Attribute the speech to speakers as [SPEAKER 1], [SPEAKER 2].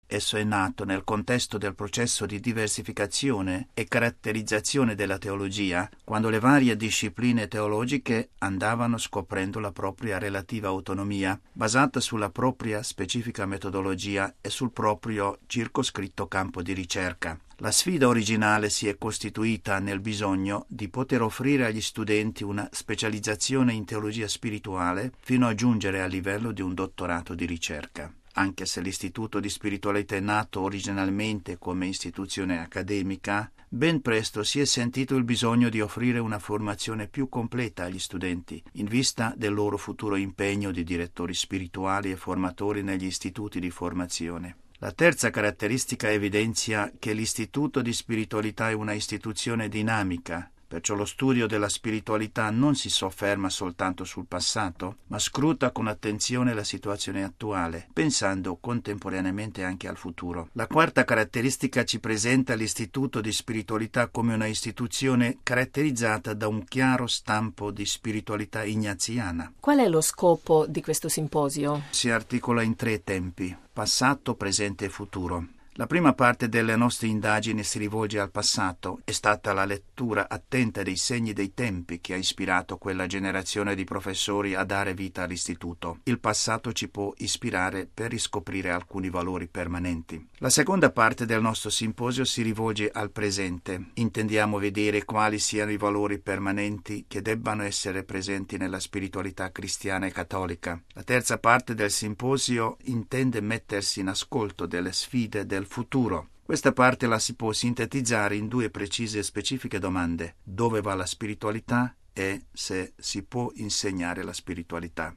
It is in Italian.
[SPEAKER 1] Esso è nato nel contesto del processo di diversificazione e caratterizzazione della teologia, quando le varie discipline teologiche andavano scoprendo la propria relativa autonomia, basata sulla propria specifica metodologia e sul proprio circoscritto campo di ricerca. La sfida originale si è costituita nel bisogno di poter offrire agli studenti una specializzazione in teologia spirituale fino a giungere al livello di un dottorato di ricerca. Anche se l'Istituto di Spiritualità è nato originalmente come istituzione accademica, ben presto si è sentito il bisogno di offrire una formazione più completa agli studenti, in vista del loro futuro impegno di direttori spirituali e formatori negli istituti di formazione. La terza caratteristica evidenzia che l'Istituto di Spiritualità è una istituzione dinamica, perciò lo studio della spiritualità non si sofferma soltanto sul passato, ma scruta con attenzione la situazione attuale, pensando contemporaneamente anche al futuro. La quarta caratteristica ci presenta l'Istituto di Spiritualità come una istituzione caratterizzata da un chiaro stampo di spiritualità ignaziana.
[SPEAKER 2] Qual è lo scopo di questo simposio?
[SPEAKER 1] Si articola in 3 tempi: passato, presente e futuro. La prima parte delle nostre indagini si rivolge al passato. È stata la lettura attenta dei segni dei tempi che ha ispirato quella generazione di professori a dare vita all'istituto. Il passato ci può ispirare per riscoprire alcuni valori permanenti. La seconda parte del nostro simposio si rivolge al presente. Intendiamo vedere quali siano i valori permanenti che debbano essere presenti nella spiritualità cristiana e cattolica. La terza parte del simposio intende mettersi in ascolto delle sfide del futuro. Questa parte la si può sintetizzare in 2 precise e specifiche domande: dove va la spiritualità e se si può insegnare la spiritualità.